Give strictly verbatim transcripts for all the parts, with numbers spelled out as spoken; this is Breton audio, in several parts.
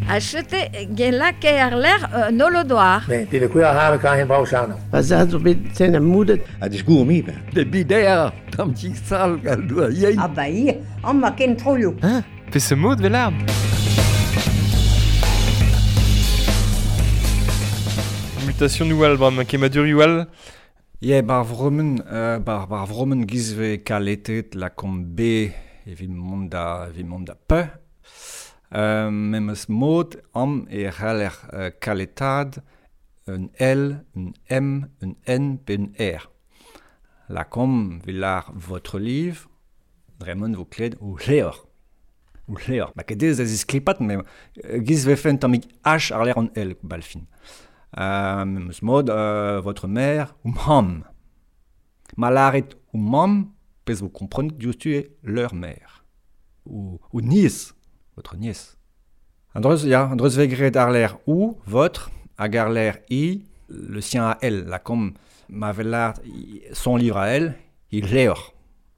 Achete gelak erler nolodoar. Nee, die de koeien halen kan geen bouwzaan. Wat dat zo beetje zijn moeder. Het is goed om hier. De bidea, tam tjisal galdoa yei. Ah bah hier, on m'a ken trollo. Hein? Fais ce mot de l'arme. Mutation noual, bram, kemadur oual. Ja, bar vromen, uh, bar, bar vromen gizve kaletet la kom B evit monda, evit monda P. Uh, Memes mod am e c'haller uh, kaletad un L, un M, un N, pe un R. La kom villar votre livre, dremon vo kled ou leor. Ou leor. Ma kedez ez isklipat, me uh, gizve fen tamik H ar l'air un L, balfin. Uh, Memes mod uh, votre mère ou mam. Malaret ou mam, pez vous comprenez que tu es leur mère. Ou, ou nièce. Votre nièce. Andreus, ja, Andreus vegret ar l'air ou, votre, hag ar l'air i, le sien à elle, la comme ma velar, son livre à elle, il leor.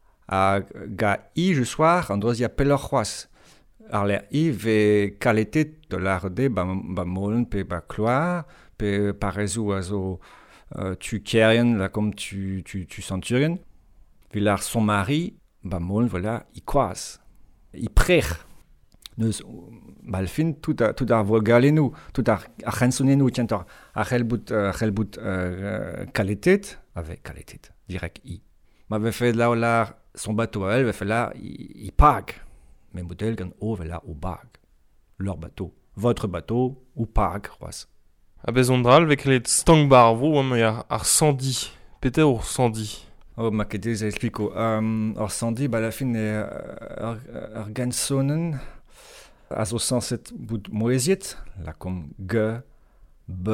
A ga i je soir, Andreus ya pelor c'hoaz. Ar l'air i ve kaletet de l'arde, ba, ba molen pe ba kloar, pe parezou a zo uh, tu kerien, la comme tu, tu, tu centurien. Velar son mari, ba molen, voilà, i koaz. I prech. Neus, balfin, tout a, tout ar volgalenou, tout ar, ar chansonenou, tientor, ar c'helbout, uh, c'helbout uh, kaletet, avec kaletet, direct i. Ma ve fait là, là, son bateau à elle, ve fait là, i, i pag. Mais modèle gan o ve là, ou bag. Leur bateau. Votre bateau, ou pag, croise. A bezondral, vek let stangbar vo, am ar, ar sandi. Peter or sandi. Oh, ma kedez a explico. Um, or sandi, ba la fin, e, ar, ar gansonen, a zo sanset bout moeziet, la kom G, B,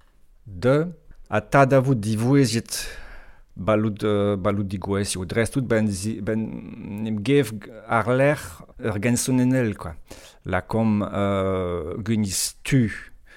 D, a tad a vout di voeziet balout, uh, balout di gwez, o dres tout ben, zi, ben nem gev ar l'air ur gansonenel, quoi. La kom uh, gunis tu,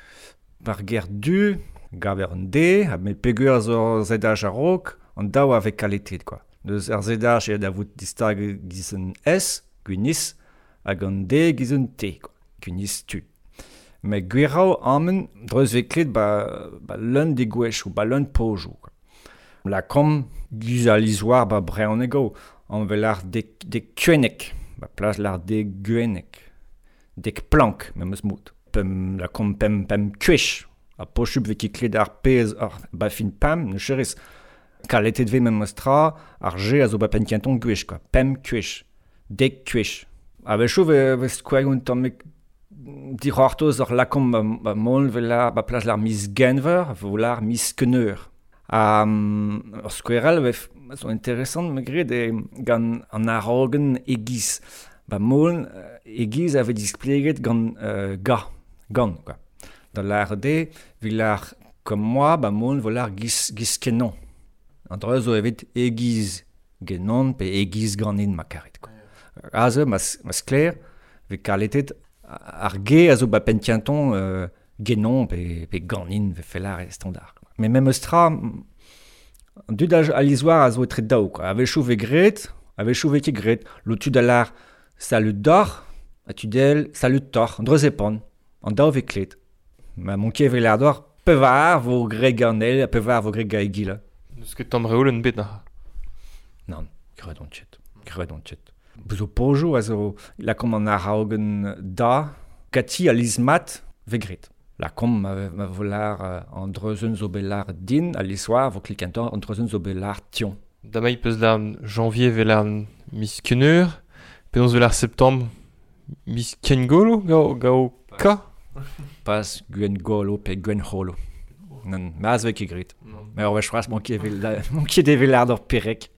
par ger du, gaver un D, a met pegur zo zedaj a rok, an daou avek kaletet, quoi. Deus ar zedaj e da vout distag giz un S, gunis, hag an D giz un T, quoi. Gunis tu. Me gwirao amen, dreus veklet ba, ba l'un de gwech ou ba l'un pojou, quoi. La kom giz a lizoar ba brean ego, an velar de, de kuenek, ba plaz lar de guenek, dek plank, me meus mout. Pem, la kom pem, pem kwech, a pochup veki kled ar pez ar ba fin pam, ne cheriz, kaletet ve me meus tra, ar je a zo ba pen kienton gwech, quoi. Pem kwech, dek kwech. A vechou ve, ve skouagoun tammek di c'hortoz ar lakom ba, ba mol ve la, ba plaz lar mis genver, vo lar mis keneur. A um, ar skouerel ve so interessant me gred e gant an arogen egiz. Ba mol egiz ave displeget gant uh, ga, gant, quoi. Da lar de, vi lar kom moi, ba mol vo lar giz, giz kenon. An dre zo evet egiz genon pe egiz ganin ma karet, quoi. Aze, mas, mas kler, ve kaletet ar ge a zo ba pentianton uh, genon pe, pe ganin ve felar e standard. Mais même stra, dud a lizoar a zo etre daou, quoi. A vechou ve gret, a vechou veki gret, lo tud a lar salut d'or, a tudel salut tor, an dreuz epon, an daou ve klet. Ma mon kie ve lar d'or, pevar vo gre garnel, pevar vo gre gaegila. Neus ket tam reol en bet na. Non, gred on tchet, gred on tchet. Zo pojou a zo, la kom an araogen da, kati a lizmat ve gret. La kom ma, ma volar uh, an dreuzen zo belar din, a lisoar vo klikantor an dreuzen zo belar tion. Damai peus lar janvier ve lar mis keneur, peus ve lar septembre mis kengolo, gao, gao ka. Pas gwen golo pe gwen holo. Non, ma az vek e gret. Me ur vech fras mon kie de velar d'or perek.